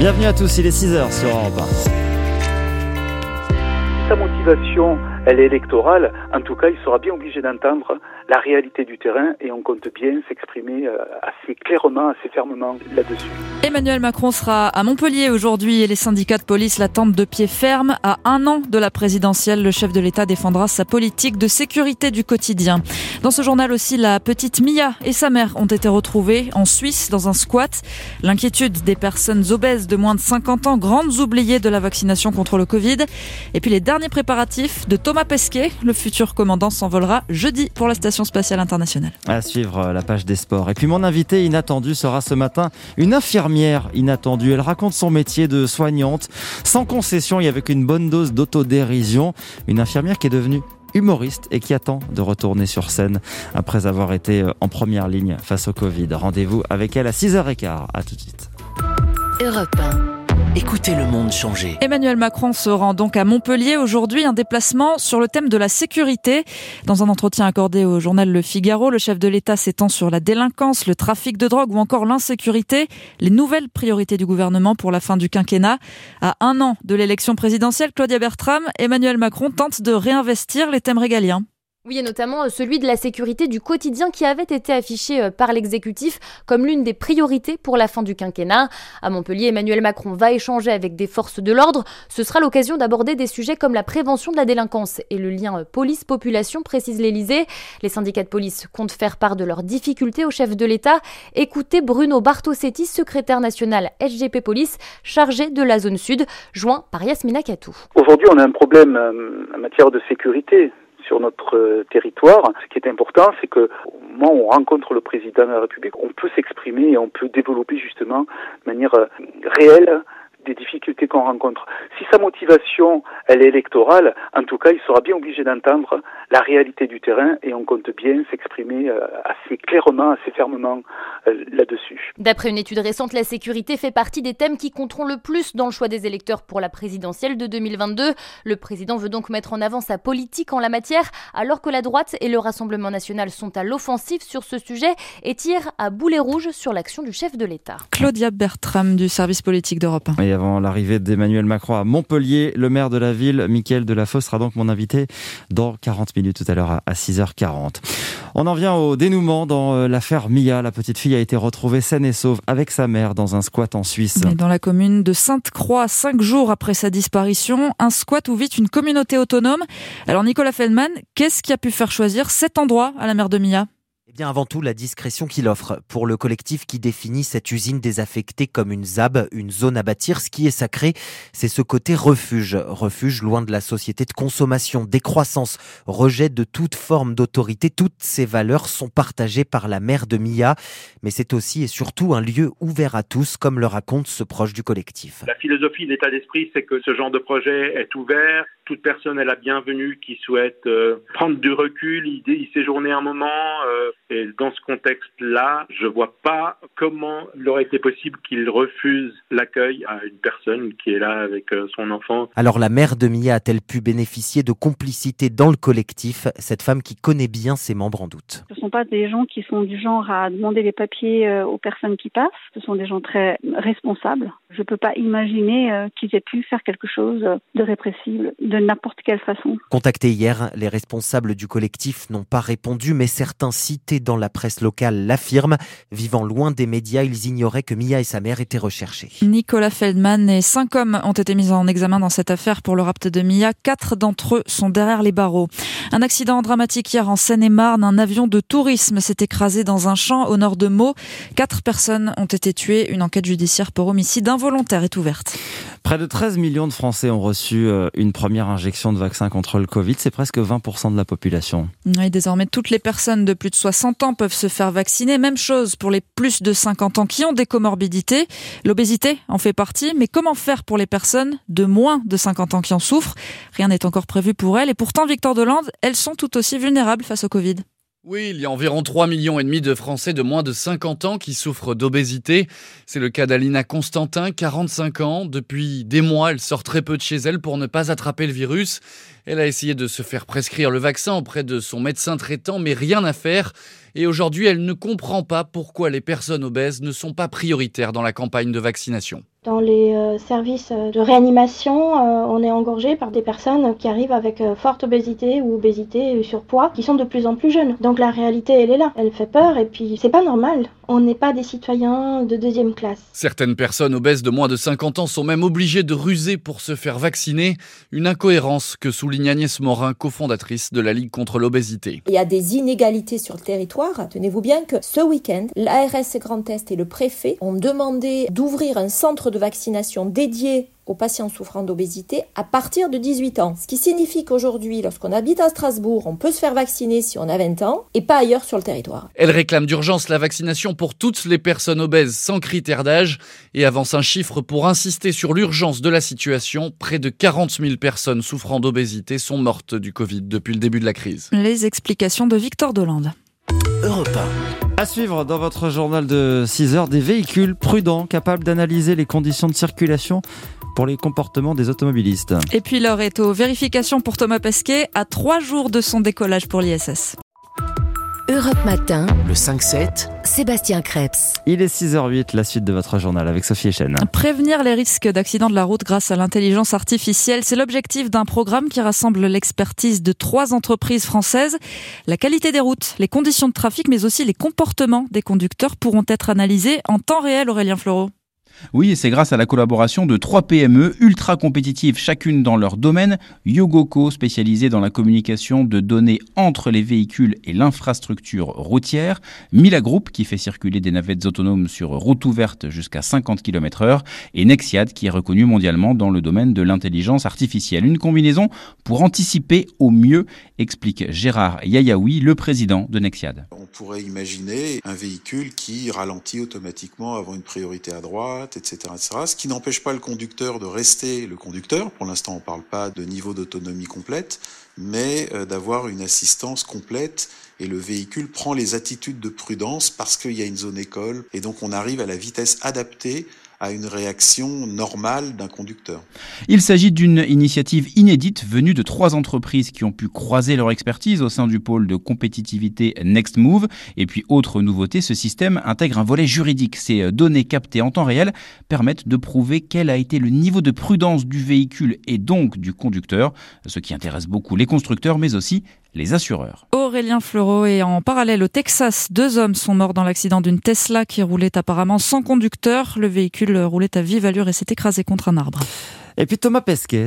Bienvenue à tous, il est 6h sur Europe 1. Sa motivation, elle est électorale. En tout cas, il sera bien obligé d'entendre la réalité du terrain et on compte bien s'exprimer assez clairement, assez fermement là-dessus. Emmanuel Macron sera à Montpellier aujourd'hui et les syndicats de police l'attendent de pied ferme. À un an de la présidentielle, le chef de l'État défendra sa politique de sécurité du quotidien. Dans ce journal aussi, la petite Mia et sa mère ont été retrouvées en Suisse dans un squat. L'inquiétude des personnes obèses de moins de 50 ans, grandes oubliées de la vaccination contre le Covid. Et puis les derniers préparatifs de Thomas Pesquet. Le futur commandant s'envolera jeudi pour la Station spatiale internationale. À suivre la page des sports. Et puis mon invité inattendu sera ce matin une infirmière inattendue. Elle raconte son métier de soignante sans concession et avec une bonne dose d'autodérision. Une infirmière qui est devenue humoriste et qui attend de retourner sur scène après avoir été en première ligne face au Covid. Rendez-vous avec elle à 6h15. À tout de suite. Europe 1. Écoutez le monde changer. Emmanuel Macron se rend donc à Montpellier aujourd'hui, un déplacement sur le thème de la sécurité. Dans un entretien accordé au journal Le Figaro, le chef de l'État s'étend sur la délinquance, le trafic de drogue ou encore l'insécurité, les nouvelles priorités du gouvernement pour la fin du quinquennat. À un an de l'élection présidentielle, Claudia Bertram, Emmanuel Macron tente de réinvestir les thèmes régaliens. Oui, et notamment celui de la sécurité du quotidien qui avait été affiché par l'exécutif comme l'une des priorités pour la fin du quinquennat. À Montpellier, Emmanuel Macron va échanger avec des forces de l'ordre. Ce sera l'occasion d'aborder des sujets comme la prévention de la délinquance et le lien police-population, précise l'Élysée. Les syndicats de police comptent faire part de leurs difficultés au chef de l'État. Écoutez Bruno Bartosetti, secrétaire national SGP Police, chargé de la zone sud, joint par Yasmina Katou. Aujourd'hui, on a un problème en matière de sécurité sur notre territoire. Ce qui est important, c'est que au moment où on rencontre le président de la République, on peut s'exprimer et on peut développer justement de manière réelle des difficultés qu'on rencontre. Si sa motivation, elle est électorale, en tout cas, il sera bien obligé d'entendre la réalité du terrain et on compte bien s'exprimer assez clairement, assez fermement là-dessus. D'après une étude récente, la sécurité fait partie des thèmes qui compteront le plus dans le choix des électeurs pour la présidentielle de 2022. Le président veut donc mettre en avant sa politique en la matière, alors que la droite et le Rassemblement national sont à l'offensive sur ce sujet et tirent à boulet rouge sur l'action du chef de l'État. Claudia Bertram du service politique d'Europe 1. Et avant l'arrivée d'Emmanuel Macron à Montpellier, le maire de la ville, Mickaël Delafosse, sera donc mon invité dans 40 minutes tout à l'heure à 6h40. On en vient au dénouement dans l'affaire Mia. La petite fille a été retrouvée saine et sauve avec sa mère dans un squat en Suisse. Dans la commune de Sainte-Croix, 5 jours après sa disparition, un squat où vit une communauté autonome. Alors Nicolas Feldman, qu'est-ce qui a pu faire choisir cet endroit à la mère de Mia ? Eh bien, avant tout, la discrétion qu'il offre. Pour le collectif qui définit cette usine désaffectée comme une ZAB, une zone à bâtir, ce qui est sacré, c'est ce côté refuge. Refuge loin de la société de consommation, décroissance, rejet de toute forme d'autorité. Toutes ces valeurs sont partagées par la mère de Mia. Mais c'est aussi et surtout un lieu ouvert à tous, comme le raconte ce proche du collectif. La philosophie, l'état d'esprit, c'est que ce genre de projet est ouvert. Toute personne est la bienvenue qui souhaite prendre du recul, y séjourner un moment. Et dans ce contexte-là, je vois pas comment il aurait été possible qu'il refuse l'accueil à une personne qui est là avec son enfant. Alors la mère de Mia a-t-elle pu bénéficier de complicité dans le collectif ? Cette femme qui connaît bien ses membres en doute. Ce ne sont pas des gens qui sont du genre à demander les papiers aux personnes qui passent. Ce sont des gens très responsables. Je ne peux pas imaginer qu'ils aient pu faire quelque chose de répressible de n'importe quelle façon. Contactés hier, les responsables du collectif n'ont pas répondu, mais certains cités dans la presse locale l'affirment. Vivant loin des médias, ils ignoraient que Mia et sa mère étaient recherchés. Nicolas Feldman et 5 hommes ont été mis en examen dans cette affaire pour le rapt de Mia. 4 d'entre eux sont derrière les barreaux. Un accident dramatique hier en Seine-et-Marne. Un avion de tourisme s'est écrasé dans un champ au nord de Meaux. 4 personnes ont été tuées. Une enquête judiciaire pour homicide involontaire est ouverte. Près de 13 millions de Français ont reçu une première injection de vaccin contre le Covid. C'est presque 20% de la population. Et désormais, toutes les personnes de plus de 60 ans peuvent se faire vacciner. Même chose pour les plus de 50 ans qui ont des comorbidités. L'obésité en fait partie. Mais comment faire pour les personnes de moins de 50 ans qui en souffrent ? Rien n'est encore prévu pour elles. Et pourtant, Victor Delande, elles sont tout aussi vulnérables face au Covid. Oui, il y a environ 3,5 millions de Français de moins de 50 ans qui souffrent d'obésité. C'est le cas d'Alina Constantin, 45 ans. Depuis des mois, elle sort très peu de chez elle pour ne pas attraper le virus. Elle a essayé de se faire prescrire le vaccin auprès de son médecin traitant, mais rien à faire. Et aujourd'hui, elle ne comprend pas pourquoi les personnes obèses ne sont pas prioritaires dans la campagne de vaccination. Dans les services de réanimation, on est engorgé par des personnes qui arrivent avec forte obésité ou obésité et surpoids, qui sont de plus en plus jeunes. Donc la réalité, elle est là. Elle fait peur et puis c'est pas normal. On n'est pas des citoyens de deuxième classe. Certaines personnes obèses de moins de 50 ans sont même obligées de ruser pour se faire vacciner. Une incohérence que souligne Agnès Morin, cofondatrice de la Ligue contre l'obésité. Il y a des inégalités sur le territoire. Tenez-vous bien que ce week-end, l'ARS Grand Est et le préfet ont demandé d'ouvrir un centre de vaccination dédié aux patients souffrant d'obésité à partir de 18 ans. Ce qui signifie qu'aujourd'hui, lorsqu'on habite à Strasbourg, on peut se faire vacciner si on a 20 ans et pas ailleurs sur le territoire. Elle réclame d'urgence la vaccination pour toutes les personnes obèses sans critère d'âge et avance un chiffre pour insister sur l'urgence de la situation. Près de 40 000 personnes souffrant d'obésité sont mortes du Covid depuis le début de la crise. Les explications de Victor Delande. Europe 1. À suivre dans votre journal de 6 heures, des véhicules prudents capables d'analyser les conditions de circulation pour les comportements des automobilistes. Et puis l'heure est aux vérifications pour Thomas Pesquet à 3 jours de son décollage pour l'ISS. Europe Matin, Le 5-7. Sébastien Krebs. Il est 6h08, la suite de votre journal avec Sophie Echen. Prévenir les risques d'accident de la route grâce à l'intelligence artificielle, c'est l'objectif d'un programme qui rassemble l'expertise de 3 entreprises françaises. La qualité des routes, les conditions de trafic, mais aussi les comportements des conducteurs pourront être analysés en temps réel, Aurélien Fleureau. Oui, et c'est grâce à la collaboration de 3 PME ultra compétitives, chacune dans leur domaine. Yogoco, spécialisé dans la communication de données entre les véhicules et l'infrastructure routière. Mila Group, qui fait circuler des navettes autonomes sur route ouverte jusqu'à 50 km/h. Et Nexiad, qui est reconnu mondialement dans le domaine de l'intelligence artificielle. Une combinaison pour anticiper au mieux, explique Gérard Yayaoui, le président de Nexiad. On pourrait imaginer un véhicule qui ralentit automatiquement avant une priorité à droite, etc., etc. Ce qui n'empêche pas le conducteur de rester le conducteur. Pour l'instant, on ne parle pas de niveau d'autonomie complète, mais d'avoir une assistance complète. Et le véhicule prend les attitudes de prudence parce qu'il y a une zone école. Et donc, on arrive à la vitesse adaptée à une réaction normale d'un conducteur. Il s'agit d'une initiative inédite venue de 3 entreprises qui ont pu croiser leur expertise au sein du pôle de compétitivité Next Move. Et puis, autre nouveauté, ce système intègre un volet juridique. Ces données captées en temps réel permettent de prouver quel a été le niveau de prudence du véhicule et donc du conducteur, ce qui intéresse beaucoup les constructeurs mais aussi les assureurs. Aurélien Fleureau, et en parallèle au Texas, 2 hommes sont morts dans l'accident d'une Tesla qui roulait apparemment sans conducteur. Le véhicule roulait à vive allure et s'est écrasé contre un arbre. Et puis Thomas Pesquet,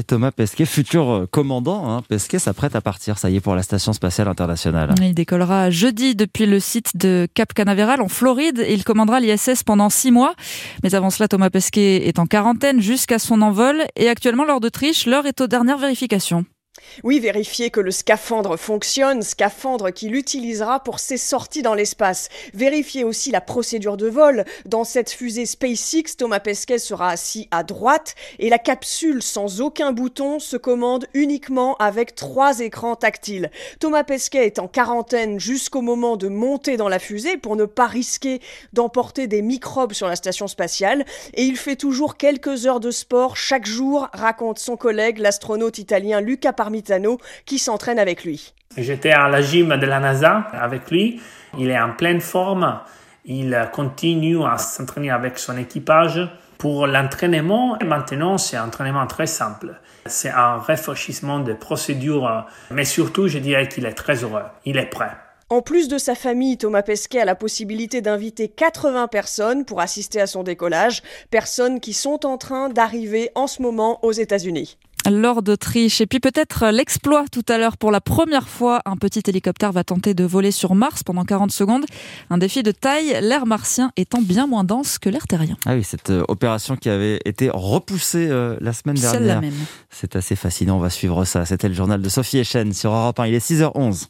futur commandant, Pesquet s'apprête à partir, ça y est, pour la Station Spatiale Internationale. Il décollera jeudi depuis le site de Cap Canaveral en Floride et il commandera l'ISS pendant 6 mois. Mais avant cela, Thomas Pesquet est en quarantaine jusqu'à son envol et actuellement, lors d'Autriche, l'heure est aux dernières vérifications. Oui, vérifier que le scaphandre fonctionne, scaphandre qu'il utilisera pour ses sorties dans l'espace. Vérifier aussi la procédure de vol. Dans cette fusée SpaceX, Thomas Pesquet sera assis à droite et la capsule sans aucun bouton se commande uniquement avec 3 écrans tactiles. Thomas Pesquet est en quarantaine jusqu'au moment de monter dans la fusée pour ne pas risquer d'emporter des microbes sur la station spatiale et il fait toujours quelques heures de sport chaque jour, raconte son collègue, l'astronaute italien Luca Parmitano, qui s'entraîne avec lui. J'étais à la gym de la NASA avec lui. Il est en pleine forme. Il continue à s'entraîner avec son équipage. Pour l'entraînement, maintenant, c'est un entraînement très simple. C'est un rafraîchissement de procédure. Mais surtout, je dirais qu'il est très heureux. Il est prêt. En plus de sa famille, Thomas Pesquet a la possibilité d'inviter 80 personnes pour assister à son décollage. Personnes qui sont en train d'arriver en ce moment aux États-Unis. Lors d'Autriche. Et puis peut-être l'exploit tout à l'heure. Pour la première fois, un petit hélicoptère va tenter de voler sur Mars pendant 40 secondes. Un défi de taille, l'air martien étant bien moins dense que l'air terrien. Ah oui, cette opération qui avait été repoussée la semaine dernière. Celle-là même. C'est assez fascinant, on va suivre ça. C'était le journal de Sophie Echen sur Europe 1. Il est 6h11.